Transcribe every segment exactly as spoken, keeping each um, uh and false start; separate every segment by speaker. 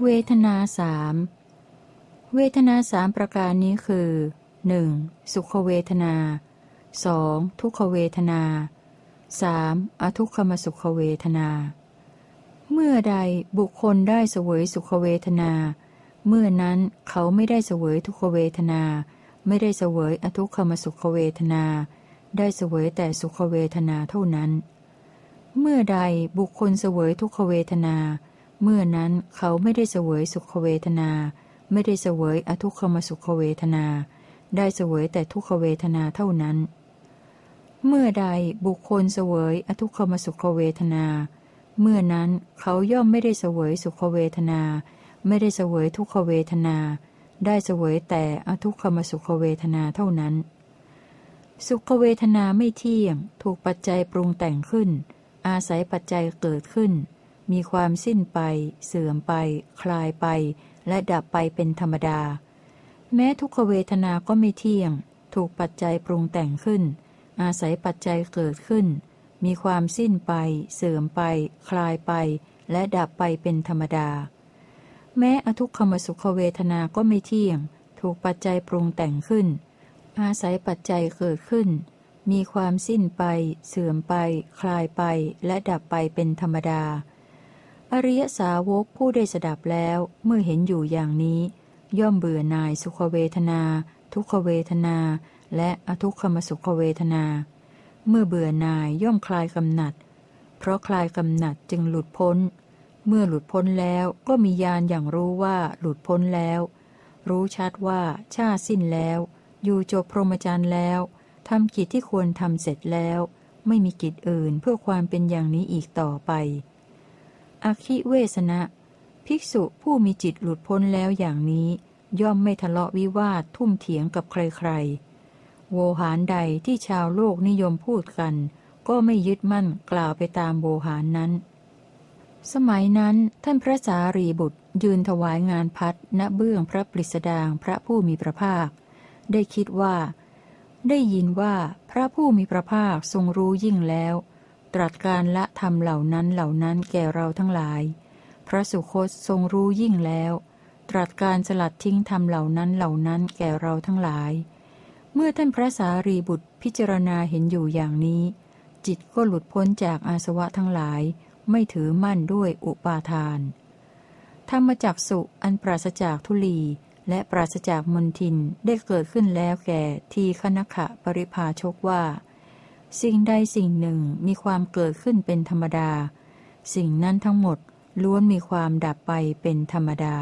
Speaker 1: เวทนาสามเวทนาสามประการนี้คือ หนึ่ง. สุขเวทนา สอง. ทุกขเวทนา สาม. อทุกขมสุขเวทนาเมื่อใดบุคคลได้เสวยสุขเวทนาเมื่อนั้นเขาไม่ได้เสวยทุกขเวทนาไม่ได้เสวยอทุกขมสุขเวทนาได้เสวยแต่สุขเวทนาเท่านั้นเมื่อใดบุคคลเสวยทุกขเวทนาเมื่อนั้นเขาไม่ได้เสวยสุขเวทนาไม่ได้เสวยอทุกขมสุขเวทนาได้เสวยแต่ทุกขเวทนาเท่านั้นเมื่อใดบุคคลเสวยอทุกขมสุขเวทนาเมื่อนั้นเขาย่อมไม่ได้เสวยสุขเวทนาไม่ได้เสวยทุกขเวทนาได้เสวยแต่อทุกขมสุขเวทนาเท่านั้นสุขเวทนาไม่เที่ยงถูกปัจจัยปรุงแต่งขึ้นอาศัยปัจจัยเกิดขึ้นมีความสิ้นไปเสื่อมไปคลายไปและดับไปเป็นธรรมดาแม้ทุกขเวทนาก็ไม่เที่ยงถูกปัจจัยปรุงแต่งขึ้นอาศัยปัจจัยเกิดขึ้นมีความสิ้นไปเสื่อมไปคลายไปและดับไปเป็นธรรมดาแม้อทุกขมสุขเวทนาก็ไม่เที่ยงถูกปัจจัยปรุงแต่งขึ้นอาศัยปัจจัยเกิดขึ้นมีความสิ้นไปเสื่อมไปคลายไปและดับไปเป็นธรรมดาอริยสาวกผู้ได้สดับแล้วเมื่อเห็นอยู่อย่างนี้ย่อมเบื่อหน่ายสุขเวทนาทุกขเวทนาและอทุกขมสุขเวทนาเมื่อเบื่อหน่ายย่อมคลายกำหนัดเพราะคลายกำหนัดจึงหลุดพ้นเมื่อหลุดพ้นแล้วก็มีญาณอย่างรู้ว่าหลุดพ้นแล้วรู้ชัดว่าชาติสิ้นแล้วอยู่จบพรหมจรรย์แล้วทำกิจที่ควรทำเสร็จแล้วไม่มีกิจอื่นเพื่อความเป็นอย่างนี้อีกต่อไปอคิเวสนะภิกษุผู้มีจิตหลุดพ้นแล้วอย่างนี้ย่อมไม่ทะเลาะวิวาททุ่มเถียงกับใครๆโวหารใดที่ชาวโลกนิยมพูดกันก็ไม่ยึดมั่นกล่าวไปตามโวหารนั้นสมัยนั้นท่านพระสารีบุตรยืนถวายงานพัดณเบื้องพระปริสดางพระผู้มีพระภาคได้คิดว่าได้ยินว่าพระผู้มีพระภาคทรงรู้ยิ่งแล้วตรัสการละธรรมเหล่านั้นเหล่านั้นแก่เราทั้งหลายพระสุคตทรงรู้ยิ่งแล้วตรัสการสลัดทิ้งธรรมเหล่านั้นเหล่านั้นแก่เราทั้งหลายเมื่อท่านพระสารีบุตรพิจารณาเห็นอยู่อย่างนี้จิตก็หลุดพ้นจากอาสวะทั้งหลายไม่ถือมั่นด้วยอุปาทานธรรมจักสุอันปราศจากทุลีและปราศจากมลทินได้เกิดขึ้นแล้วแก่ทีฆนขะปริภาชกว่าสิ่งใดสิ่งหนึ่งมีความเกิดขึ้นเป็นธรรมดาสิ่งนั้นทั้งหมดล้วนมีความดับไปเป็นธรรมดา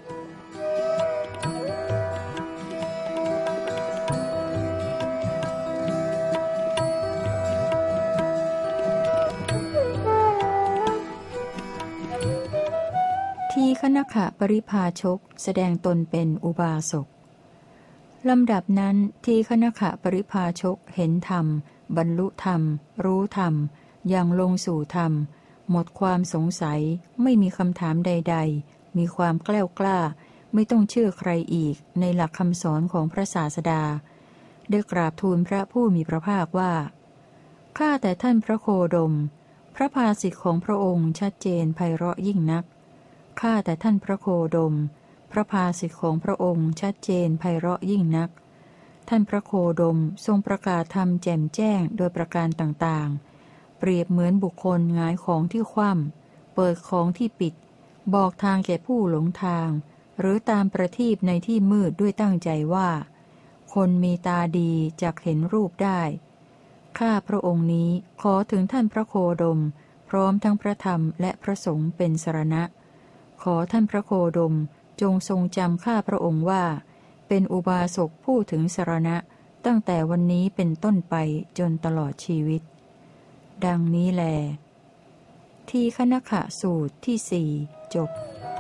Speaker 1: ทีฆนขะปริภาชกแสดงตนเป็นอุบาสกลำดับนั้นทีฆนขะปริภาชกเห็นธรรมบรรลุธรรมรู้ธรรมอย่างลงสู่ธรรมหมดความสงสัยไม่มีคำถามใดๆมีความแกล้วกล้าไม่ต้องเชื่อใครอีกในหลักคำสอนของพระศาสดาได้กราบทูลพระผู้มีพระภาคว่าข้าแต่ท่านพระโคดมพระภาสิทธิ์ของพระองค์ชัดเจนไพเราะยิ่งนักข้าแต่ท่านพระโคดมพระภาสิทธิ์ของพระองค์ชัดเจนไพเราะยิ่งนักท่านพระโคดมทรงประกาศธรรมแจ่มแจ้งโดยประการต่างๆเปรียบเหมือนบุคคลหงายของที่คว่ำเปิดของที่ปิดบอกทางแก่ผู้หลงทางหรือตามประทีปในที่มืดด้วยตั้งใจว่าคนมีตาดีจักเห็นรูปได้ข้าพระองค์นี้ขอถึงท่านพระโคดมพร้อมทั้งพระธรรมและพระสงฆ์เป็นสรณะขอท่านพระโคดมจงทรงจำข้าพระองค์ว่าเป็นอุบาสกผู้ถึงสรณะตั้งแต่วันนี้เป็นต้นไปจนตลอดชีวิตดังนี้แลทีฆนขะสูตรที่สี่จบ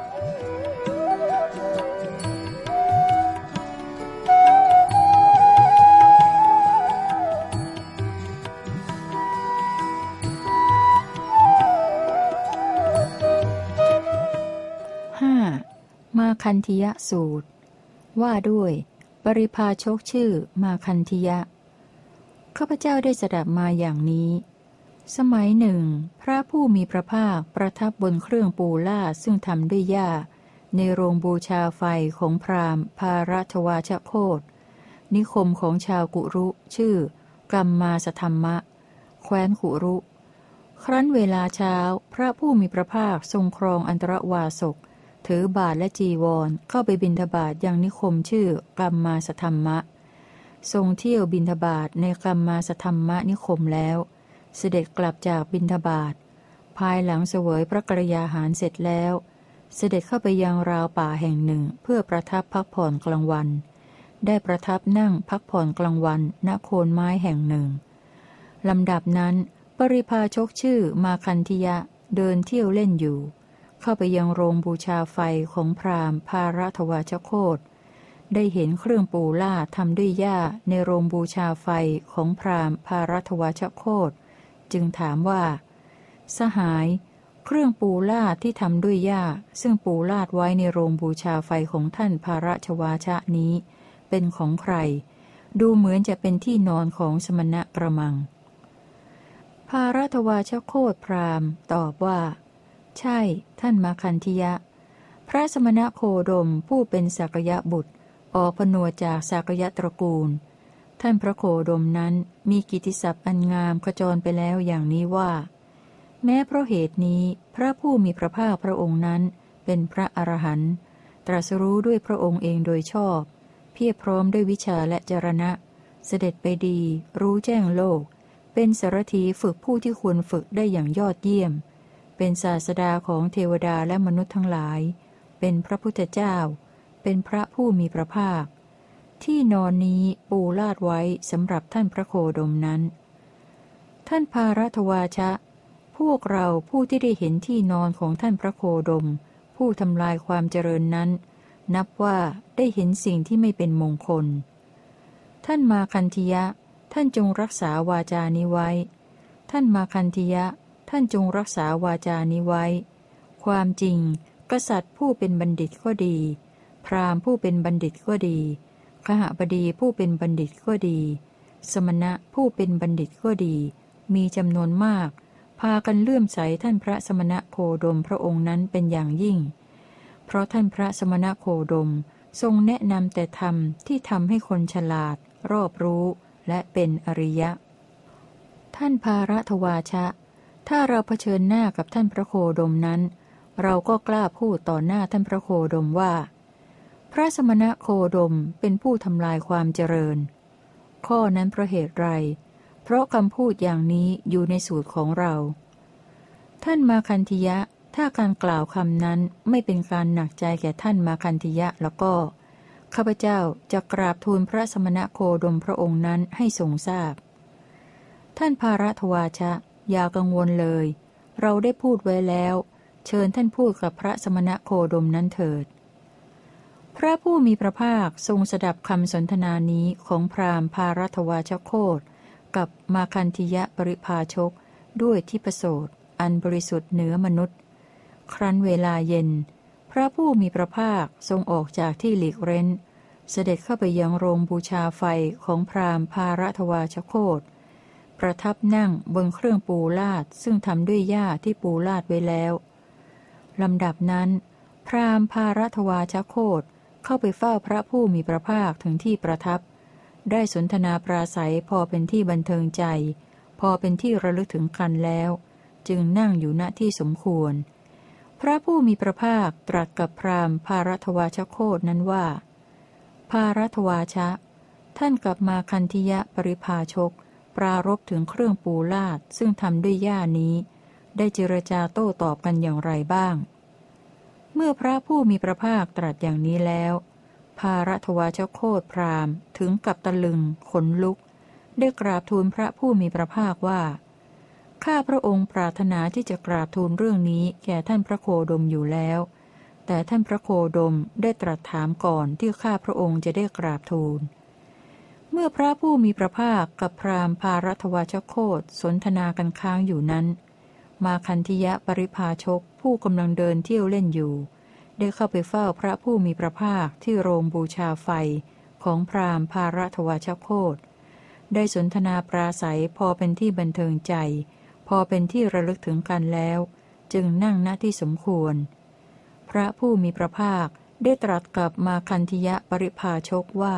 Speaker 1: ห้ามาคันธิยสูตรว่าด้วยปริภาชกชื่อมาคันธิยะข้าพเจ้าได้สดับมาอย่างนี้สมัยหนึ่งพระผู้มีพระภาคประทับบนเครื่องปูลาดซึ่งทำด้วยหญ้าในโรงบูชาไฟของพราหมณ์พารัชวาชโคตนิคมของชาวกุรุชื่อกัมมาสธรรมะแคว้นกุรุ ครั้นเวลาเช้าพระผู้มีพระภาคทรงครองอันตรวาสกถือบาทและจีวรเข้าไปบิณฑบาตยังนิคมชื่อกัมมาสธรรมะทรงเที่ยวบิณฑบาตในกัมมาสธรรมะนิคมแล้วเสด็จกลับจากบิณฑบาตภายหลังเสวยพระกรยาหารเสร็จแล้วเสด็จเข้าไปยังราวป่าแห่งหนึ่งเพื่อประทับพักผ่อนกลางวันได้ประทับนั่งพักผ่อนกลางวันณโคนไม้แห่งหนึ่งลำดับนั้นปริพาชกชื่อมาคันธิยะเดินเที่ยวเล่นอยู่เข้าไปยังโรงบูชาไฟของพราหมณ์พารัตวาชโคตได้เห็นเครื่องปูล่าทำด้วยหญ้าในโรงบูชาไฟของพราหมณ์พารัตวาชโคตจึงถามว่าสหายเครื่องปูลาดที่ทำด้วยหญ้าซึ่งปูลาดไว้ในโรงบูชาไฟของท่านพารัชวาชะนี้เป็นของใครดูเหมือนจะเป็นที่นอนของสมณะกระมังพารัตวาชโคตพราหมณ์ตอบว่าใช่ท่านมาคันธิยะพระสมณะโคดมผู้เป็นสักยะบุตรออกผนวดจากสักยะตระกูลท่านพระโคดมนั้นมีกิตติศัพท์อันงามขจรไปแล้วอย่างนี้ว่าแม้เพราะเหตุนี้พระผู้มีพระภาคพระองค์นั้นเป็นพระอรหันต์ตรัสรู้ด้วยพระองค์เองโดยชอบเพียรพร้อมด้วยวิชาและจรณะเสด็จไปดีรู้แจ้งโลกเป็นสารถีฝึกผู้ที่ควรฝึกได้อย่างยอดเยี่ยมเป็นศาสดาของเทวดาและมนุษย์ทั้งหลายเป็นพระพุทธเจ้าเป็นพระผู้มีพระภาคที่นอนนี้ปูลาดไว้สำหรับท่านพระโคดมนั้นท่านพารัตวาชะพวกเราผู้ที่ได้เห็นที่นอนของท่านพระโคดมผู้ทำลายความเจริญนั้นนับว่าได้เห็นสิ่งที่ไม่เป็นมงคลท่านมาคันธิยะท่านจงรักษาวาจานี้ไว้ท่านมาคันธิยะท่านจงรักษาวาจานี้ไว้ความจริงกษัตริย์ผู้เป็นบัณฑิตก็ดีพราหมณ์ผู้เป็นบัณฑิตก็ดีขหบดีผู้เป็นบัณฑิตก็ดีสมณะผู้เป็นบัณฑิตก็ดีมีจำนวนมากพากันเลื่อมใสท่านพระสมณะโคดมพระองค์นั้นเป็นอย่างยิ่งเพราะท่านพระสมณะโคดมทรงแนะนำแต่ธรรมที่ทำให้คนฉลาดรอบรู้และเป็นอริยะท่านพารัตวาชะถ้าเราเผชิญหน้ากับท่านพระโคดมนั้นเราก็กล้าพูดต่อหน้าท่านพระโคดมว่าพระสมณะโคดมเป็นผู้ทำลายความเจริญข้อนั้นเพราะเหตุไรเพราะคำพูดอย่างนี้อยู่ในสูตรของเราท่านมาคันธิยะถ้าการกล่าวคำนั้นไม่เป็นการหนักใจแก่ท่านมาคันธิยะแล้วก็ข้าพเจ้าจะกราบทูลพระสมณะโคดมพระองค์นั้นให้ทรงทราบท่านพารัตวาชะอย่ากังวลเลยเราได้พูดไว้แล้วเชิญท่านพูดกับพระสมณะโคดมนั้นเถิดพระผู้มีพระภาคทรงสดับคำสนทนานี้ของพราหมณ์พารัตวาชโคตกับมาคันธิยะปริภาชกด้วยทิพโสตอันบริสุทธิ์เหนือมนุษย์ครั้นเวลาเย็นพระผู้มีพระภาคทรงออกจากที่หลีกเร้นเสด็จเข้าไปยังโรงบูชาไฟของพราหมณ์พารัตวาชโคตประทับนั่งบนเครื่องปูลาดซึ่งทำด้วยหญ้าที่ปูลาดไว้แล้วลำดับนั้นพราหมณ์พารัตวาชโคตเข้าไปเฝ้าพระผู้มีพระภาคถึงที่ประทับได้สนทนาปราศัยพอเป็นที่บันเทิงใจพอเป็นที่ระลึกถึงกันแล้วจึงนั่งอยู่ณที่สมควรพระผู้มีพระภาคตรัสกับพราหมณ์พารัตวาชโคตนั้นว่าพารัตวาชะท่านกับมาคันธิยะปริภาชกปรารภถึงเครื่องปูลาดซึ่งทำด้วยหญ้านี้ได้เจรจาโต้ตอบกันอย่างไรบ้างเมื่อพระผู้มีพระภาคตรัสอย่างนี้แล้วพารัตวาชโคตพราหมณ์ถึงกับตะลึงขนลุกได้กราบทูลพระผู้มีพระภาคว่าข้าพระองค์ปรารถนาที่จะกราบทูลเรื่องนี้แก่ท่านพระโคดมอยู่แล้วแต่ท่านพระโคดมได้ตรัสถามก่อนที่ข้าพระองค์จะได้กราบทูลเมื่อพระผู้มีพระภาคกับพราหมณ์พารัตวาชโคตสนทนากันค้างอยู่นั้นมาคันธิยะปริภาชกผู้กำลังเดินเที่ยวเล่นอยู่ได้เข้าไปเฝ้าพระผู้มีพระภาคที่โรงบูชาไฟของพราหมณ์พารัตวาชโคตได้สนทนาปราศัยพอเป็นที่บันเทิงใจพอเป็นที่ระลึกถึงกันแล้วจึงนั่งณที่สมควรพพระผู้มีพระภาคได้ตรัสกับมาคันธิยะปริภาชกว่า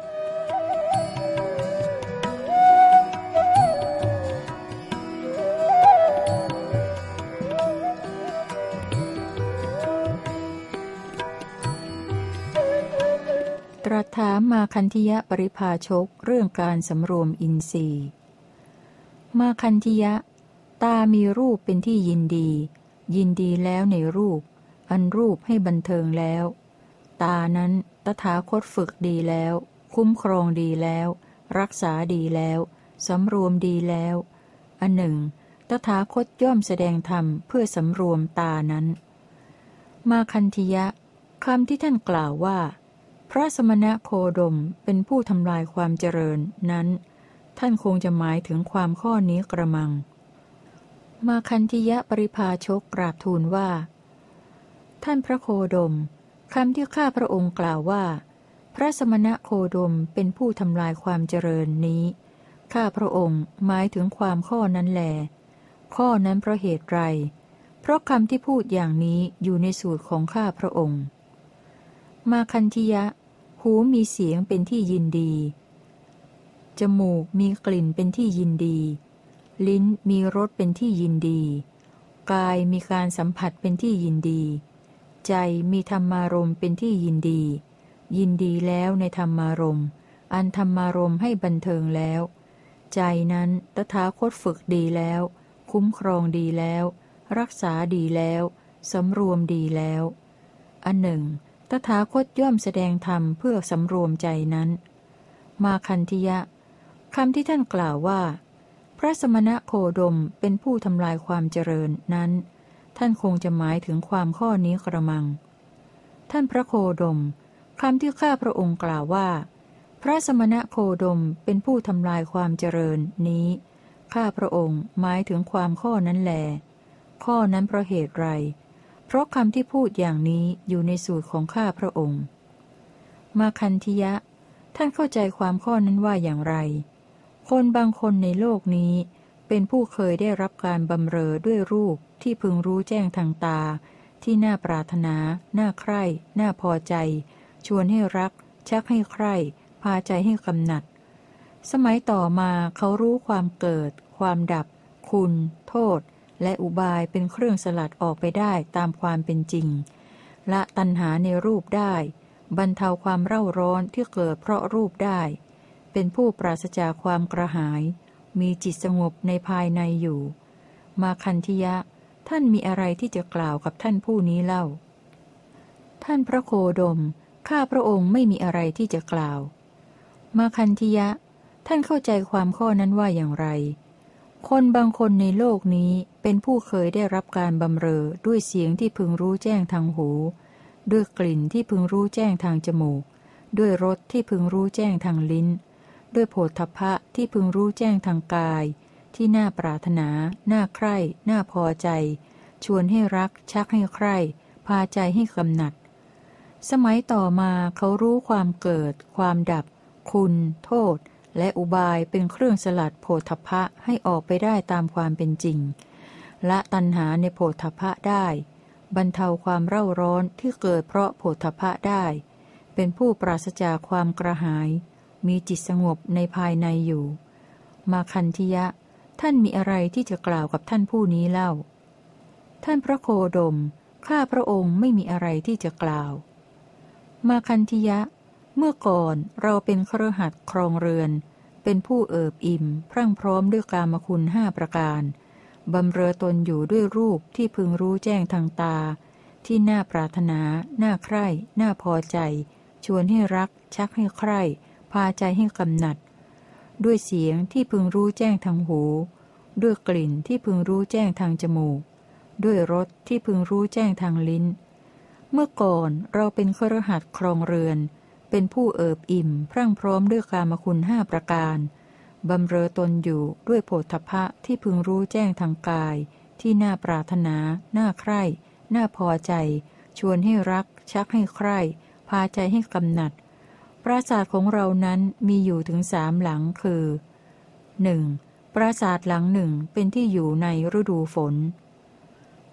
Speaker 1: ตรัสถามมาคันธิยะปริภาชกเรื่องการสำรวมอินทรีย์มาคันธิยะตามีรูปเป็นที่ยินดียินดีแล้วในรูปอันรูปให้บันเทิงแล้วตานั้นตถาคตฝึกดีแล้วคุ้มครองดีแล้วรักษาดีแล้วสำรวมดีแล้วอันหนึ่งตถาคตย่อมแสดงธรรมเพื่อสำรวมตานั้นมาคันธิยะคำที่ท่านกล่าวว่าพระสมณโคดมเป็นผู้ทำลายความเจริญนั้นท่านคงจะหมายถึงความข้อนี้กระมังมาคันธิยะปริภาชกกราบทูลว่าท่านพระโคดมคำที่ข้าพระองค์กล่าวว่าพระสมณโคดมเป็นผู้ทำลายความเจริญนี้ข้าพระองค์หมายถึงความข้อนั้นแลข้อนั้นเพราะเหตุไรเพราะคำที่พูดอย่างนี้อยู่ในสูตรของข้าพระองค์มาคันธิยะหูมีเสียงเป็นที่ยินดีจมูกมีกลิ่นเป็นที่ยินดีลิ้นมีรสเป็นที่ยินดีกายมีการสัมผัสเป็นที่ยินดีใจมีธรรมารมณ์เป็นที่ยินดียินดีแล้วในธรรมารมณ์อันธรรมารมณ์ให้บันเทิงแล้วใจนั้นตถาคตฝึกดีแล้วคุ้มครองดีแล้วรักษาดีแล้วสำรวมดีแล้วอันหนึ่งตถาคตย่อมแสดงธรรมเพื่อสำรวมใจนั้นมาคันธิยะคำที่ท่านกล่าวว่าพระสมณโคดมเป็นผู้ทำลายความเจริญนั้นท่านคงจะหมายถึงความข้อนี้กระมังท่านพระโคดมคำที่ข้าพระองค์กล่าวว่าพระสมณโคดมเป็นผู้ทำลายความเจริญนี้ข้าพระองค์หมายถึงความข้อนั้นแลข้อนั้นเพราะเหตุไรเพราะคำที่พูดอย่างนี้อยู่ในสูตรของข้าพระองค์มาคันธิยะท่านเข้าใจความข้อนั้นว่าอย่างไรคนบางคนในโลกนี้เป็นผู้เคยได้รับการบำเรอด้วยรูปที่พึงรู้แจ้งทางตาที่น่าปรารถนาน่าใคร่น่าพอใจชวนให้รักชักให้ใคร่พาใจให้กำหนัดสมัยต่อมาเขารู้ความเกิดความดับคุณโทษและอุบายเป็นเครื่องสลัดออกไปได้ตามความเป็นจริงละตัณหาในรูปได้บรรเทาความเร่าร้อนที่เกิดเพราะรูปได้เป็นผู้ปราศจากความกระหายมีจิตสงบในภายในอยู่มาคันธิยะท่านมีอะไรที่จะกล่าวกับท่านผู้นี้เล่าท่านพระโคดมข้าพระองค์ไม่มีอะไรที่จะกล่าวมาคันธิยะท่านเข้าใจความข้อนั้นว่าอย่างไรคนบางคนในโลกนี้เป็นผู้เคยได้รับการบำเรอด้วยเสียงที่พึงรู้แจ้งทางหูด้วยกลิ่นที่พึงรู้แจ้งทางจมูกด้วยรสที่พึงรู้แจ้งทางลิ้นด้วยโผฏฐัพพะที่พึงรู้แจ้งทางกายที่น่าปรารถนาน่าใคร่น่าพอใจชวนให้รักชักให้ใคร่พาใจให้กำหนัดสมัยต่อมาเขารู้ความเกิดความดับคุณโทษและอุบายเป็นเครื่องสลัดโผฏฐัพพะให้ออกไปได้ตามความเป็นจริงละตัณหาในโผฏฐัพพะได้บรรเทาความเร่าร้อนที่เกิดเพราะโผฏฐัพพะได้เป็นผู้ปราศจากความกระหายมีจิตสงบในภายในอยู่มาคันธิยะท่านมีอะไรที่จะกล่าวกับท่านผู้นี้เล่าท่านพระโคดมข้าพระองค์ไม่มีอะไรที่จะกล่าวมาคันธิยะเมื่อก่อนเราเป็นคฤหัสถ์ครองเรือนเป็นผู้เอิบอิ่มพรั่งพร้อมด้วยกามคุณห้าประการบำเรอตนอยู่ด้วยรูปที่พึงรู้แจ้งทางตาที่น่าปรารถนาน่าใคร่น่าพอใจชวนให้รักชักให้ใคร่พาใจให้กำหนัดด้วยเสียงที่พึงรู้แจ้งทางหูด้วยกลิ่นที่พึงรู้แจ้งทางจมูกด้วยรสที่พึงรู้แจ้งทางลิ้นเมื่อก่อนเราเป็นคฤหัสถ์ครองเรือนเป็นผู้เอิบอิ่มพรั่งพร้อมด้วยกามคุณห้าประการบำเรอตนอยู่ด้วยโผฏฐัพพะที่พึงรู้แจ้งทางกายที่น่าปรารถนาน่าใคร่น่าพอใจชวนให้รักชักให้ใคร่พาใจให้กำหนัดปราสาทของเรานั้นมีอยู่ถึงสามหลังคือ หนึ่ง. ปราสาทหลังหนึ่งเป็นที่อยู่ในฤดูฝน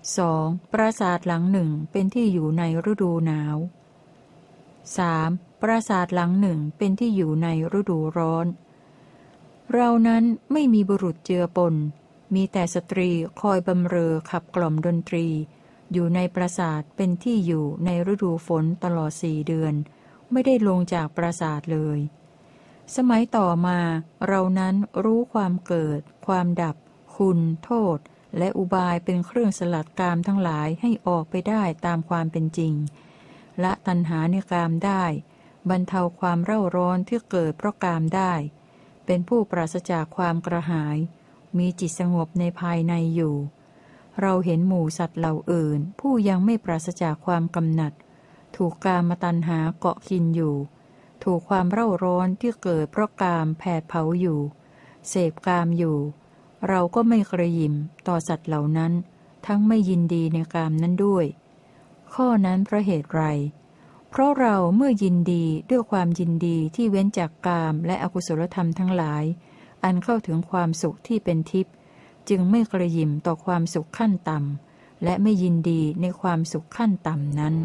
Speaker 1: สอง ปราสาทหลังหนึ่งเป็นที่อยู่ในฤดูหนาว สาม ปราสาทหลังหนึ่งเป็นที่อยู่ในฤดูร้อน เรานั้นไม่มีบุรุษเจือปนมีแต่สตรีคอยบำเรอขับกล่อมดนตรีอยู่ในปราสาทเป็นที่อยู่ในฤดูฝนตลอดสี่เดือนไม่ได้ลงจากปราสาทเลย สมัยต่อมาเรานั้นรู้ความเกิดความดับคุณโทษและอุบายเป็นเครื่องสลัดกามทั้งหลายให้ออกไปได้ตามความเป็นจริงละตัณหาในกามได้บรรเทาความเร่าร้อนที่เกิดเพราะกามได้เป็นผู้ปราศจากความกระหายมีจิตสงบในภายในอยู่เราเห็นหมู่สัตว์เหล่าอื่นผู้ยังไม่ปราศจากความกำหนัดถูกกามตัณหาเกาะกินอยู่ถูกความเร่าร้อนที่เกิดเพราะกามแผดเผาอยู่เสพกามอยู่เราก็ไม่กระยิมต่อสัตว์เหล่านั้นทั้งไม่ยินดีในกามนั้นด้วยข้อนั้นเพราะเหตุไรเพราะเราเมื่อยินดีด้วยความยินดีที่เว้นจากกามและอกุศลธรรมทั้งหลายอันเข้าถึงความสุขที่เป็นทิพย์จึงไม่กระยิมต่อความสุขขั้นต่ำและไม่ยินดีในความสุขขั้นต่ำนั้น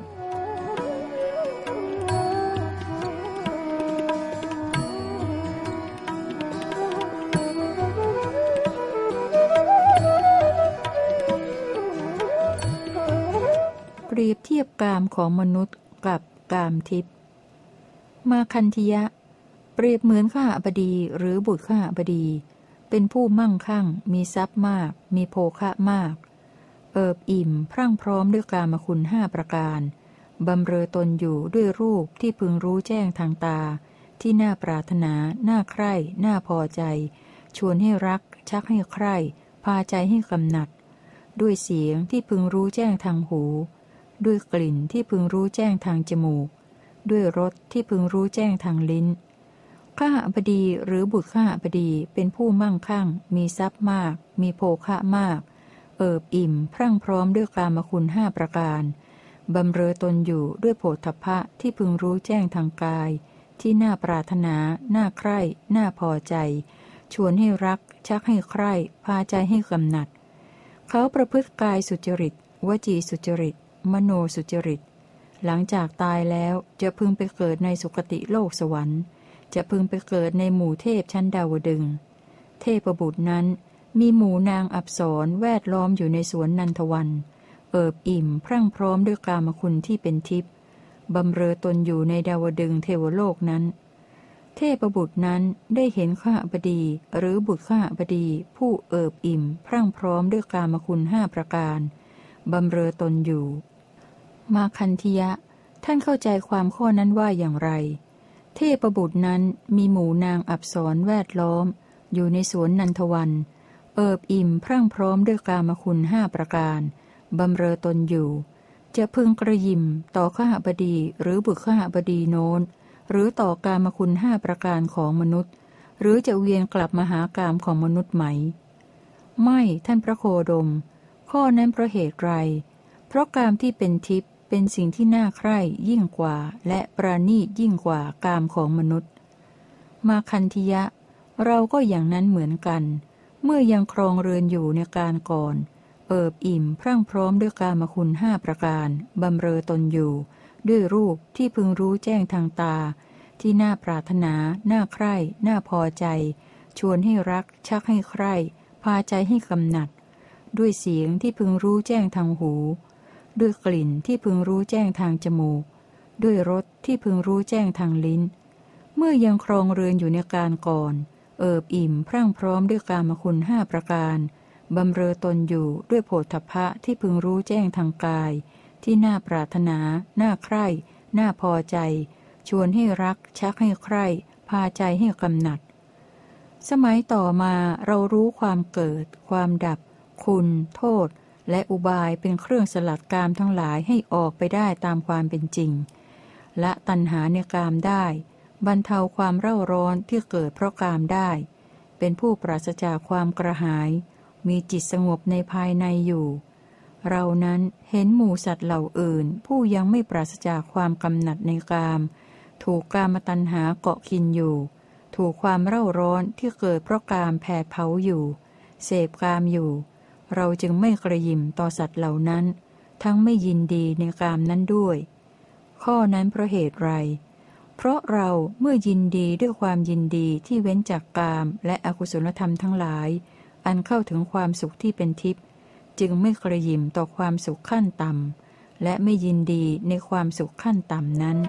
Speaker 1: เปรียบเทียบกามของมนุษย์กับกามทิพย์มาคันธิยะเปรียบเหมือนข้าบดีหรือบุตรข้าบดีเป็นผู้มั่งคั่งมีทรัพย์มากมีโภคะมากเอิบอิ่มพรั่งพร้อมด้วยกามคุณห้าประการบำเรอตนอยู่ด้วยรูปที่พึงรู้แจ้งทางตาที่น่าปรารถนาน่าใคร่น่าพอใจชวนให้รักชักให้ใคร่พาใจให้กำหนัดด้วยเสียงที่พึงรู้แจ้งทางหูด้วยกลิ่นที่พึงรู้แจ้งทางจมูกด้วยรสที่พึงรู้แจ้งทางลิ้นข้าบดีหรือบุตรข้าบดีเป็นผู้มั่งคั่งมีทรัพย์มากมีโภคะมากเอิบอิ่มพรั่งพร้อมด้วยกามคุณห้าประการบำเรอตนอยู่ด้วยโผฏฐัพพะที่พึงรู้แจ้งทางกายที่น่าปรารถนาน่าใคร่น่าพอใจชวนให้รักชักให้ใคร่พาใจให้กำหนัดเขาประพฤติกายสุจริตวจีสุจริตมโนสุจริตหลังจากตายแล้วจะพึงไปเกิดในสุคติโลกสวรรค์จะพึงไปเกิดในหมู่เทพชั้นดาวดึงส์เทพบุตรนั้นมีหมู่นางอัปสรแวดล้อมอยู่ในสวนนันทวันเอิบอิ่มพรั่งพร้อมด้วยกามคุณที่เป็นทิพย์บำเรอตนอยู่ในดาวดึงส์เทวโลกนั้นเทพบุตรนั้นได้เห็นข้าบดีหรือบุตรข้าบดีผู้เอิบอิ่มพรั่งพร้อมด้วยกามคุณห้าประการบำเรอตนอยู่มาคันธิยะท่านเข้าใจความข้อนั้นว่าอย่างไรเทพบุตรนั้นมีหมู่นางอัปสรแวดล้อมอยู่ในสวนนันทวันเอิบอิ่มพรั่งพร้อมด้วยกามคุณห้าประการบำเรอตนอยู่จะพึงกระยิมต่อข้าบดีหรือบุตรข้าบดีโน้นหรือต่อกามคุณห้าประการของมนุษย์หรือจะเวียนกลับมาหากามของมนุษย์ไหมไม่ท่านพระโคดมข้อนั้นเพราะเหตุไรเพราะกามที่เป็นทิพย์เป็นสิ่งที่น่าใคร่ยิ่งกว่าและประณีตยิ่งกว่ากามของมนุษย์มาคันธิยะเราก็อย่างนั้นเหมือนกันเมื่อยังครองเรือนอยู่ในการก่อนเอิบอิ่มพรั่งพร้อมด้วยกามคุณห้าประการบำเรอตนอยู่ด้วยรูปที่พึงรู้แจ้งทางตาที่น่าปรารถนาน่าใคร่น่าพอใจชวนให้รักชักให้ใคร่พาใจให้กำหนัดด้วยเสียงที่พึงรู้แจ้งทางหูด้วยกลิ่นที่พึงรู้แจ้งทางจมูกด้วยรสที่พึงรู้แจ้งทางลิ้นเมื่อยังครองเรือนอยู่ในการก่อนเอิบอิ่มพรั่งพร้อมด้วยกามคุณห้าประการบำเรอตนอยู่ด้วยโผฏฐัพพะที่พึงรู้แจ้งทางกายที่น่าปรารถนาน่าใคร่น่าพอใจชวนให้รักชักให้ใคร่พาใจให้กำหนัดสมัยต่อมาเรารู้ความเกิดความดับคุณโทษและอุบายเป็นเครื่องสลัดกามทั้งหลายให้ออกไปได้ตามความเป็นจริงละตัณหาในกามได้บรรเทาความเร่าร้อนที่เกิดเพราะกามได้เป็นผู้ปราศจากความกระหายมีจิตสงบในภายในอยู่เรานั้นเห็นหมู่สัตว์เหล่าอื่นผู้ยังไม่ปราศจากความกำหนัดในกามถูกกามตัณหาเกาะกินอยู่ถูกความเร่าร้อนที่เกิดเพราะกามแผดเผาอยู่เสพกามอยู่เราจึงไม่กระยิมต่อสัตว์เหล่านั้นทั้งไม่ยินดีในกามนั้นด้วยข้อนั้นเพราะเหตุไรเพราะเราเมื่อยินดีด้วยความยินดีที่เว้นจากกามและอกุศลธรรมทั้งหลายอันเข้าถึงความสุขที่เป็นทิพย์จึงไม่กระยิมต่อความสุขขั้นต่ำและไม่ยินดีในความสุขขั้นต่ำนั้น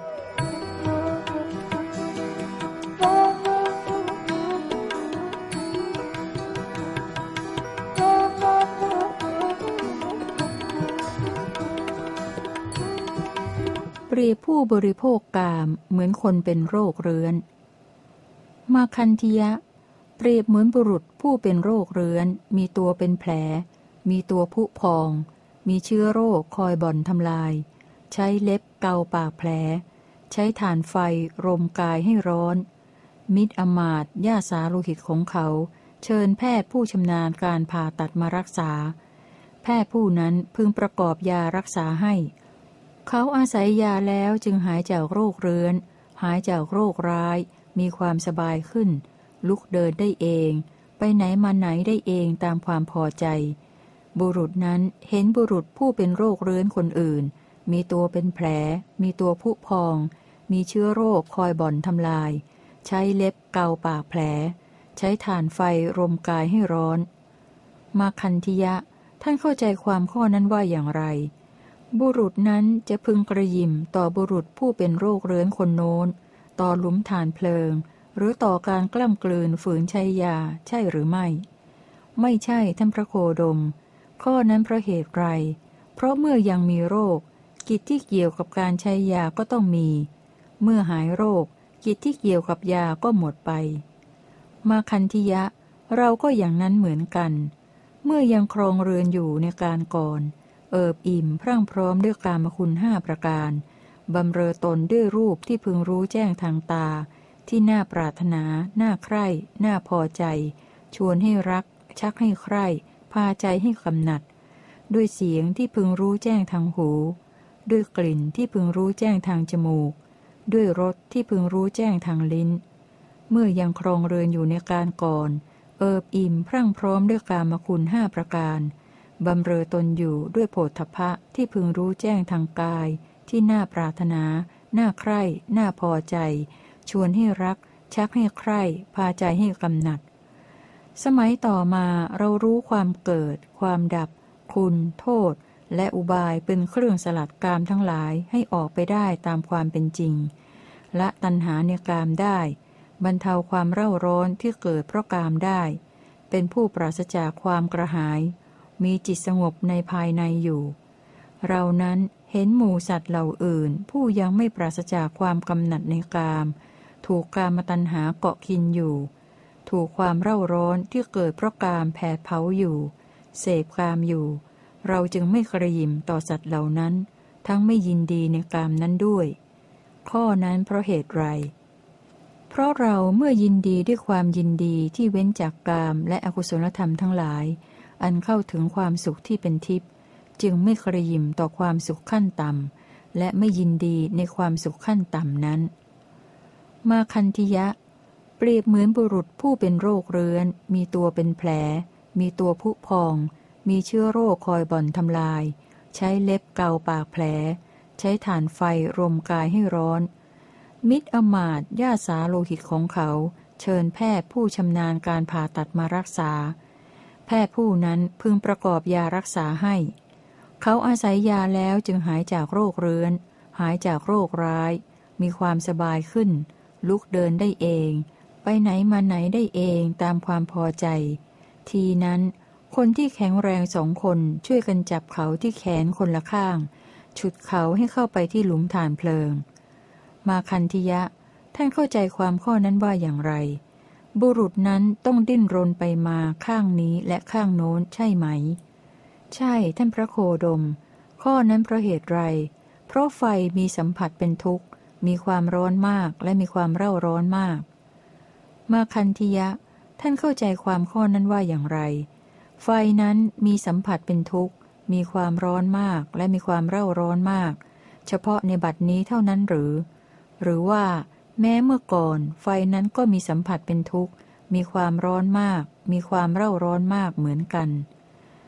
Speaker 1: เปรียบผู้บริโภคกามเหมือนคนเป็นโรคเรื้อนมาคันธิยะเปรียบเหมือนบุรุษผู้เป็นโรคเรื้อนมีตัวเป็นแผลมีตัวผุพองมีเชื้อโรคคอยบ่อนทำลายใช้เล็บเกาปากแผลใช้ถ่านไฟรมกายให้ร้อนมิตรอมาตย์ญาสาโลหิตของเขาเชิญแพทย์ผู้ชำนาญการผ่าตัดมารักษาแพทย์ผู้นั้นพึงประกอบยารักษาให้เขาอาศัยยาแล้วจึงหายจากโรคเรื้อนหายจากโรคร้ายมีความสบายขึ้นลุกเดินได้เองไปไหนมาไหนได้เองตามความพอใจบุรุษนั้นเห็นบุรุษผู้เป็นโรคเรื้อนคนอื่นมีตัวเป็นแผลมีตัวผุพองมีเชื้อโรคคอยบ่อนทำลายใช้เล็บเกาปากแผลใช้ถ่านไฟรมกายให้ร้อนมาคันธิยะท่านเข้าใจความข้อนั้นว่าอย่างไรบุรุษนั้นจะพึงกระยิมต่อบุรุษผู้เป็นโรคเรื้อนคนโน้นต่อหลุมถ่านเพลิงหรือต่อการกล้ำกลืนฝืนใช้ยาใช่หรือไม่ไม่ใช่ท่านพระโคดมข้อนั้นเพราะเหตุไรเพราะเมื่อยังมีโรคกิจที่เกี่ยวกับการใช้ยาก็ต้องมีเมื่อหายโรคกิจที่เกี่ยวกับยาก็หมดไปมาคันธิยะเราก็อย่างนั้นเหมือนกันเมื่อยังครองเรือนอยู่ในการก่อนเอิบอิ่มพรั่งพร้อมด้วยกามคุณห้าประการบำเรอตนด้วยรูปที่พึงรู้แจ้งทางตาที่น่าปรารถนาน่าใคร่น่าพอใจชวนให้รักชักให้ใคร่พาใจให้กำหนัดด้วยเสียงที่พึงรู้แจ้งทางหูด้วยกลิ่นที่พึงรู้แจ้งทางจมูกด้วยรสที่พึงรู้แจ้งทางลิ้นเมื่อยังครองเรือนอยู่ในการก่อนเอิบอิ่มพรั่งพร้อมด้วยกามคุณห้าประการบำเรอตนอยู่ด้วยโผฏฐัพพะที่พึงรู้แจ้งทางกายที่น่าปรารถนาน่าใคร่น่าพอใจชวนให้รักชักให้ใคร่พาใจให้กำหนัดสมัยต่อมาเรารู้ความเกิดความดับคุณโทษและอุบายเป็นเครื่องสลัดกามทั้งหลายให้ออกไปได้ตามความเป็นจริงละตัณหาในกามได้บรรเทาความเร่าร้อนที่เกิดเพราะกามได้เป็นผู้ปราศจากความกระหายมีจิตสงบในภายในอยู่เรานั้นเห็นหมู่สัตว์เหล่าอื่นผู้ยังไม่ปราศจากความกำหนัดในกามถูกกามตัณหาเกาะกินอยู่ถูกความเร่าร้อนที่เกิดเพราะกามแผดเผาอยู่เสพกามอยู่เราจึงไม่กระยิมต่อสัตว์เหล่านั้นทั้งไม่ยินดีในกามนั้นด้วยข้อนั้นเพราะเหตุไรเพราะเราเมื่อยินดีด้วยความยินดีที่เว้นจากกามและอกุศลธรรมทั้งหลายอันเข้าถึงความสุขที่เป็นทิพย์จึงไม่กระยิมต่อความสุขขั้นต่ำและไม่ยินดีในความสุขขั้นต่ำนั้นมาคันธิยะเปรียบเหมือนบุรุษผู้เป็นโรคเรื้อนมีตัวเป็นแผลมีตัวผุพองมีเชื้อโรคคอยบ่อนทำลายใช้เล็บเกาปากแผลใช้ถ่านไฟรมกายให้ร้อนมิตรอมาตย์ญาสาโลหิตของเขาเชิญแพทย์ผู้ชำนาญการผ่าตัดมารักษาแพทย์ผู้นั้นพึงประกอบยารักษาให้เขาอาศัยยาแล้วจึงหายจากโรคเรื้อนหายจากโรคร้ายมีความสบายขึ้นลุกเดินได้เองไปไหนมาไหนได้เองตามความพอใจทีนั้นคนที่แข็งแรงสองคนช่วยกันจับเขาที่แขนคนละข้างฉุดเขาให้เข้าไปที่หลุมถ่านเพลิงมาคันธิยะท่านเข้าใจความข้อนั้นว่าอย่างไรบุรุษนั้นต้องดิ้นรนไปมาข้างนี้และข้างโน้นใช่ไหมใช่ท่านพระโคดมข้อนั้นเพราะเหตุไรเพราะไฟมีสัมผัสเป็นทุกข์มีความร้อนมากและมีความเร่าร้อนมากมาคันธิยะท่านเข้าใจความข้อนั้นว่าอย่างไรไฟนั้นมีสัมผัสเป็นทุกข์มีความร้อนมากและมีความเร่าร้อนมากเฉพาะในบัดนี้เท่านั้นหรือหรือว่าแม้เมื่อก่อนไฟนั้นก็มีสัมผัสเป็นทุกข์มีความร้อนมากมีความเร่าร้อนมากเหมือนกัน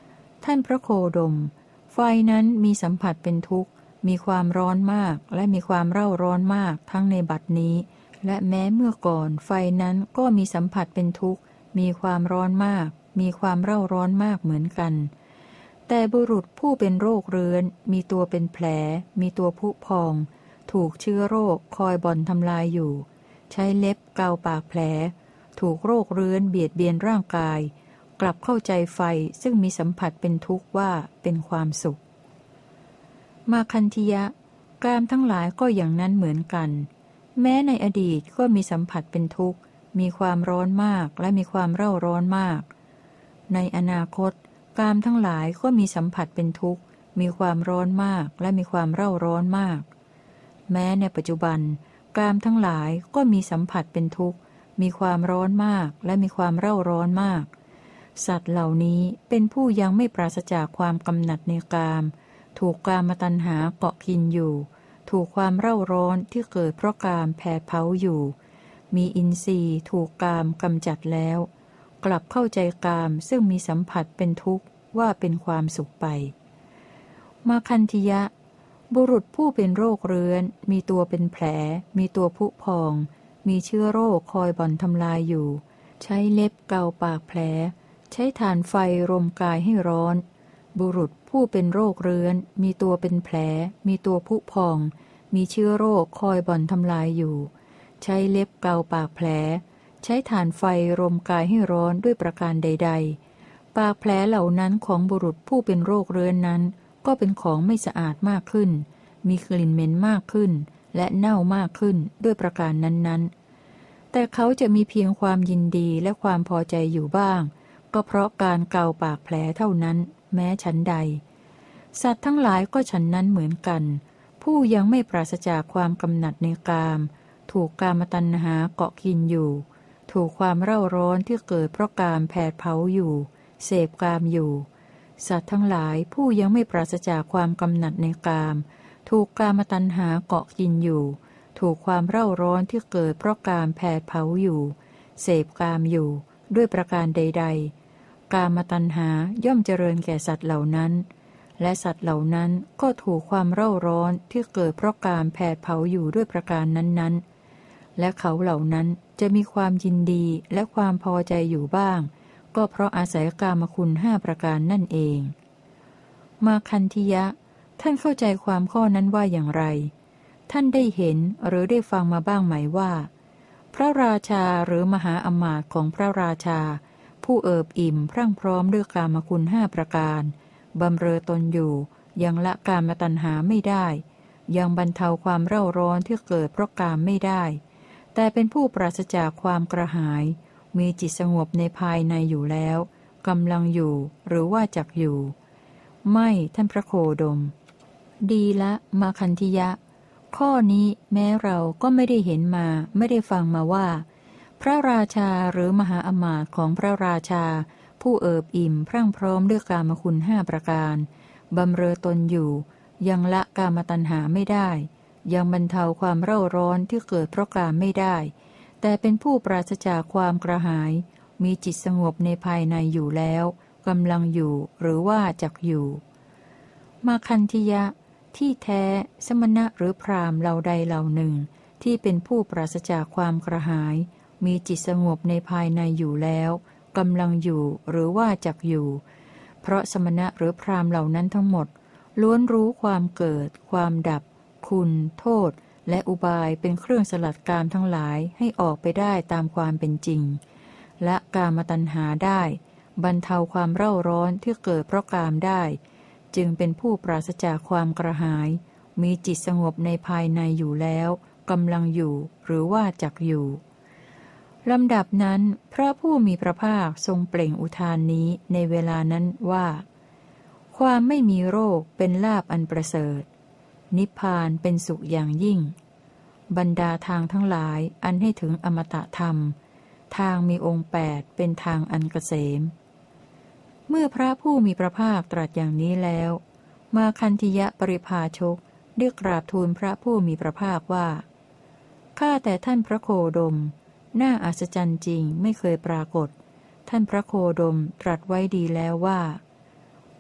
Speaker 1: ท่านพระโคดมไฟนั้นมีสัมผัสเป็นทุกข์มีความร้อนมากและมีความเร่าร้อนมากทั้งในบัดนี้และแม้เมื่อก่อนไฟนั้นก็มีสัมผัสเป็นทุกข์มีความร้อนมากมีความเร่าร้อนมากเหมือนกันแต่บุรุษผู้เป็นโรคเรื้อนมีตัวเป็นแผลมีตัวพุพองถูกเชื้อโรคคอยบ่อนทำลายอยู่ใช้เล็บเกาปากแผลถูกโรคเรื้อนเบียดเบียนร่างกายกลับเข้าใจไฟซึ่งมีสัมผัสเป็นทุกข์ว่าเป็นความสุขมาคันธิยะกามทั้งหลายก็อย่างนั้นเหมือนกันแม้ในอดีตก็มีสัมผัสเป็นทุกข์มีความร้อนมากและมีความเร่าร้อนมากในอนาคตกามทั้งหลายก็มีสัมผัสเป็นทุกข์มีความร้อนมากและมีความเร่าร้อนมากแม้ในปัจจุบันกามทั้งหลายก็มีสัมผัสเป็นทุกข์มีความร้อนมากและมีความเร่าร้อนมากสัตว์เหล่านี้เป็นผู้ยังไม่ปราศจากความกำหนัดในกามถูกกามตัณหาเกาะกินอยู่ถูกความเร่าร้อนที่เกิดเพราะกามแผดเผาอยู่มีอินทรีย์ถูกกามกำจัดแล้วกลับเข้าใจกามซึ่งมีสัมผัสเป็นทุกข์ว่าเป็นความสุขไปมาคันธิยะบุรุษผู้เป็นโรคเรื้อนมีตัวเป็นแผลมีตัวพุพองมีเชื้อโรคคอยบ่อนทำลายอยู่ใช้เล็บเกาปากแผลใช้ถ่านไฟรมกายให้ร้อนบุรุษผู้เป็นโรคเรื้อนมีตัวเป็นแผลมีตัวพุพองมีเชื้อโรคคอยบ่อนทำลายอยู่ใช้เล็บเกาปากแผลใช้ถ่านไฟรมกายให้ร้อนด้วยประการใดๆปากแผลเหล่านั้นของบุรุษผู้เป็นโรคเรื้อนนั้นก็เป็นของไม่สะอาดมากขึ้นมีกลิ่นเหม็นมากขึ้นและเน่ามากขึ้นด้วยประการนั้นๆแต่เขาจะมีเพียงความยินดีและความพอใจอยู่บ้างก็เพราะการเกาปากแผลเท่านั้นแม้ฉันใดสัตว์ทั้งหลายก็ฉันนั้นเหมือนกันผู้ยังไม่ปราศจากความกำหนัดในกามถูกกามตัณหาเกาะกินอยู่ถูกความเร่าร้อนที่เกิดเพราะกามแผดเผาอยู่เสพกามอยู่สัตว์ทั้งหลายผู้ยังไม่ปราศจากความกำหนัดในกามถูกกามตัณหาเกาะกินอยู่ถูกความเร่าร้อนที่เกิดเพราะกามแผดเผาอยู่เสพกามอยู่ด้วยประการใดๆกามตัณหาย่อมเจริญแก่สัตว์เหล่านั้นและสัตว์เหล่านั้นก็ถูกความเร่าร้อนที่เกิดเพราะกามแผดเผาอยู่ด้วยประการนั้นๆและเขาเหล่านั้นจะมีความยินดีและความพอใจอยู่บ้างก็เพราะอาศัยกามคุณห้าประการนั่นเองมาคันธิยะท่านเข้าใจความข้อนั้นว่าอย่างไรท่านได้เห็นหรือได้ฟังมาบ้างไหมว่าพระราชาหรือมหาอมาตย์ของพระราชาผู้เอิบอิ่มพรั่งพร้อมด้วยกามคุณห้าประการบำเรอตนอยู่ยังละกามตัณหาไม่ได้ยังบรรเทาความเร่าร้อนที่เกิดเพราะกามไม่ได้แต่เป็นผู้ปราศจากความกระหายมีจิตสงบในภายในอยู่แล้วกำลังอยู่หรือว่าจักอยู่ไม่ท่านพระโคดมดีละมาคันธิยะข้อนี้แม้เราก็ไม่ได้เห็นมาไม่ได้ฟังมาว่าพระราชาหรือมหาอมาตย์ของพระราชาผู้เอิบอิ่มพรั่งพร้อมด้วยกามคุณห้าประการบำเรอตนอยู่ยังละกามตัณหาไม่ได้ยังบรรเทาความเร่าร้อนที่เกิดเพราะกามไม่ได้แต่เป็นผู้ปราศจากความกระหายมีจิตสงบในภายในอยู่แล้วกำลังอยู่หรือว่าจักอยู่มาคันธิยะที่แท้สมณะหรือพราหมณ์เหล่าใดเหล่าหนึ่งที่เป็นผู้ปราศจากความกระหายมีจิตสงบในภายในอยู่แล้วกำลังอยู่หรือว่าจักอยู่เพราะสมณะหรือพราหมณ์เหล่านั้นทั้งหมดล้วนรู้ความเกิดความดับคุณโทษและอุบายเป็นเครื่องสลัดกามทั้งหลายให้ออกไปได้ตามความเป็นจริงและกามตัณหาได้บรรเทาความเร่าร้อนที่เกิดเพราะกามได้จึงเป็นผู้ปราศจากความกระหายมีจิตสงบในภายในอยู่แล้วกำลังอยู่หรือว่าจักอยู่ลำดับนั้นพระผู้มีพระภาคทรงเปล่งอุทานนี้ในเวลานั้นว่าความไม่มีโรคเป็นลาภอันประเสริฐนิพพานเป็นสุขอย่างยิ่งบรรดาทางทั้งหลายอันให้ถึงอมตะธรรมทางมีองค์แปดเป็นทางอันเกษมเมื่อพระผู้มีพระภาคตรัสอย่างนี้แล้วมาคันธิยะปริภาชกได้กราบทูลพระผู้มีพระภาคว่าข้าแต่ท่านพระโคดมน่าอัศจรรย์จริงไม่เคยปรากฏท่านพระโคดมตรัสไว้ดีแล้วว่า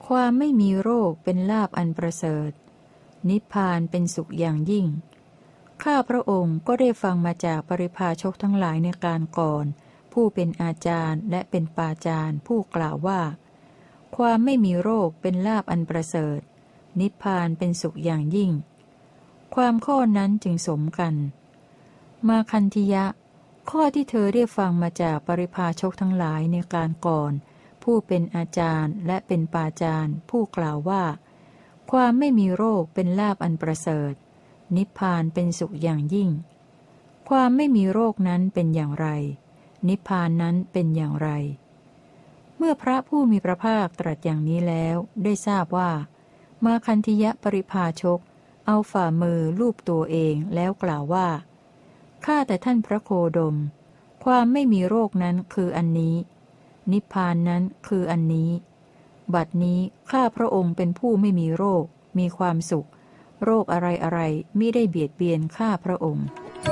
Speaker 1: ความไม่มีโรคเป็นลาภอันประเสริฐนิพพานเป็นสุขอย่างยิ่งข้าพระองค์ก็ได้ฟังมาจากปริภาชกทั้งหลายในการก่อนผู้เป็นอาจารย์และเป็นปาจารย์ผู้กล่าวว่าความไม่มีโรคเป็นลาภอันประเสริฐนิพพานเป็นสุขอย่างยิ่งความข้อนั้นจึงสมกันมาคันธิยะข้อที่เธอได้ฟังมาจากปริภาชกทั้งหลายในการก่อนผู้เป็นอาจารย์และเป็นปาจารย์ผู้กล่าวว่าความไม่มีโรคเป็นลาภอันประเสริฐนิพพานเป็นสุขอย่างยิ่งความไม่มีโรคนั้นเป็นอย่างไรนิพพานนั้นเป็นอย่างไรเมื่อพระผู้มีพระภาคตรัสอย่างนี้แล้วได้ทราบว่ามาคันธิยะปริภาชกเอาฝ่ามือลูบตัวเองแล้วกล่าวว่าข้าแต่ท่านพระโคดมความไม่มีโรคนั้นคืออันนี้นิพพานนั้นคืออันนี้บัดนี้ข้าพระองค์เป็นผู้ไม่มีโรคมีความสุขโรคอะไรอะไรมิได้เบียดเบียนข้าพระองค์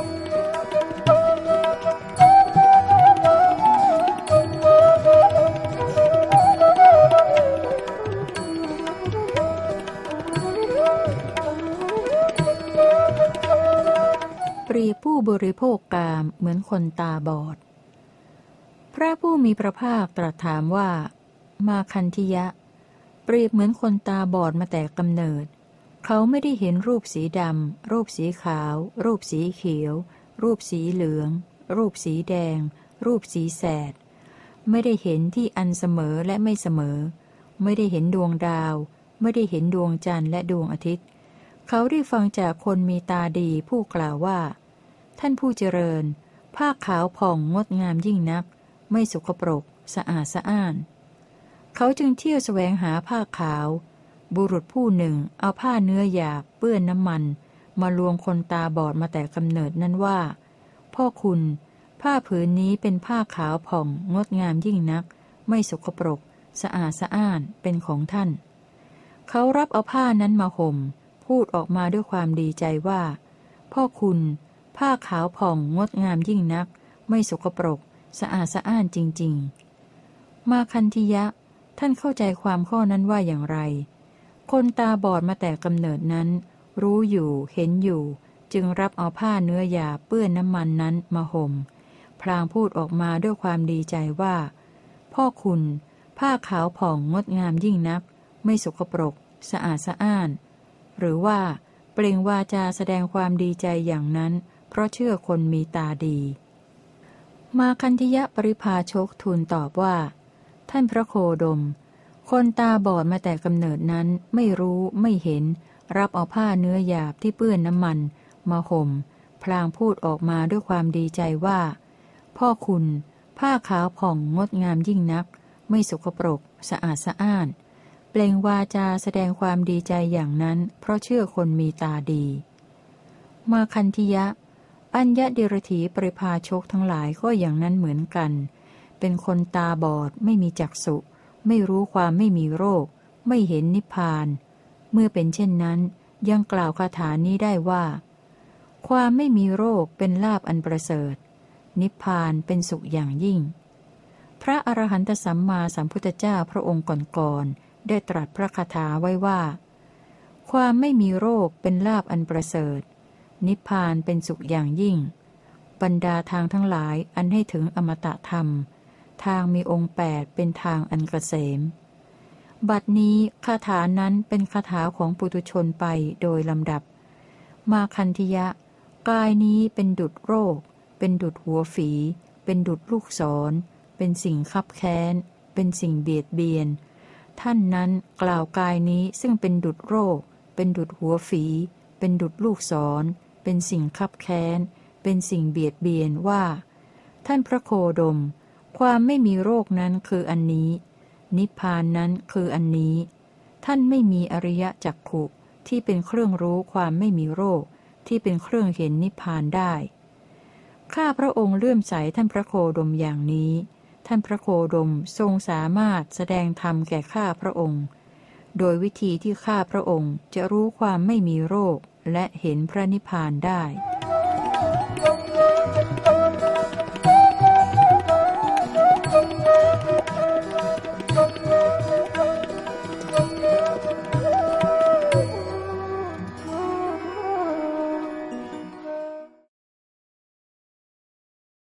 Speaker 1: เปรียบผู้บริโภคกามเหมือนคนตาบอดพระผู้มีพระภาคตรัสถามว่ามาคันธิยะเปรียบเหมือนคนตาบอดมาแต่กำเนิดเขาไม่ได้เห็นรูปสีดำรูปสีขาวรูปสีเขียวรูปสีเหลืองรูปสีแดงรูปสีแสดไม่ได้เห็นที่อันเสมอและไม่เสมอไม่ได้เห็นดวงดาวไม่ได้เห็นดวงจันทร์และดวงอาทิตย์เขาได้ฟังจากคนมีตาดีผู้กล่าวว่าท่านผู้เจริญผ้าขาวผ่องงดงามยิ่งนักไม่สกปรกสะอาดสะอ้านเขาจึงเที่ยวแสวงหาผ้าขาวบุรุษผู้หนึ่งเอาผ้าเนื้อหยาบเปื้อนน้ำมันมาลวงคนตาบอดมาแต่กำเนิดนั้นว่าพ่อคุณผ้าผืนนี้เป็นผ้าขาวผ่องงดงามยิ่งนักไม่สกปรกสะอาดสะอ้านเป็นของท่านเขารับเอาผ้านั้นมาห่มพูดออกมาด้วยความดีใจว่าพ่อคุณผ้าขาวผ่องงดงามยิ่งนักไม่สกปรกสะอาดสะอ้านจริงๆมาคันธิยะท่านเข้าใจความข้อนั้นว่าอย่างไรคนตาบอดมาแต่กำเนิดนั้นรู้อยู่เห็นอยู่จึงรับเอาผ้าเนื้อหยาเปื้อนน้ำมันนั้นมาห่มพลางพูดออกมาด้วยความดีใจว่าพ่อคุณผ้าขาวผ่องงดงามยิ่งนักไม่สกปรกสะอาดสะอ้านหรือว่าเปล่งวาจาแสดงความดีใจอย่างนั้นเพราะเชื่อคนมีตาดีมาคันธิยะปริภาชกทูลตอบว่าท่านพระโคดมคนตาบอดมาแต่กำเนิดนั้นไม่รู้ไม่เห็นรับเอาผ้าเนื้อหยาบที่เปื้อนน้ำมันมาห่มพลางพูดออกมาด้วยความดีใจว่าพ่อคุณผ้าขาวผ่องงดงามยิ่งนักไม่สกปรกสะอาดสะอ้านเปล่งวาจาแสดงความดีใจอย่างนั้นเพราะเชื่อคนมีตาดีมาคันธิยะอัญญเดรถีปริภาชกทั้งหลายก็อย่างนั้นเหมือนกันเป็นคนตาบอดไม่มีจักษุไม่รู้ความไม่มีโรคไม่เห็นนิพพานเมื่อเป็นเช่นนั้นยังกล่าวคาถานี้ได้ว่าความไม่มีโรคเป็นลาภอันประเสริฐนิพพานเป็นสุขอย่างยิ่งพระอรหันตสัมมาสัมพุทธเจ้าพระองค์ก่อนๆได้ตรัสพระคาถาไว้ว่าความไม่มีโรคเป็นลาภอันประเสริฐนิพพานเป็นสุขอย่างยิ่งบรรดาทางทั้งหลายอันให้ถึงอมตะธรรมทางมีองค์แปดเป็นทางอันเกษมบัดนี้คาถานั้นเป็นคาถาของปุถุชนไปโดยลำดับมาคันธิยะกายนี้เป็นดุจโรคเป็นดุจหัวฝีเป็นดุจลูกศรเป็นสิ่งคับแค้นเป็นสิ่งเบียดเบียนท่านนั้นกล่าวกายนี้ซึ่งเป็นดุจโรคเป็นดุจหัวฝีเป็นดุจลูกศรเป็นสิ่งคับแค้นเป็นสิ่งเบียดเบียนว่าท่านพระโคดมความไม่มีโรคนั้นคืออันนี้นิพพานนั้นคืออันนี้ท่านไม่มีอริยจักขุที่เป็นเครื่องรู้ความไม่มีโรคที่เป็นเครื่องเห็นนิพพานได้ข้าพระองค์เลื่อมใสท่านพระโคดมอย่างนี้ท่านพระโคดมทรงสามารถแสดงธรรมแก่ข้าพระองค์โดยวิธีที่ข้าพระองค์จะรู้ความไม่มีโรคและเห็นพระนิพพานได้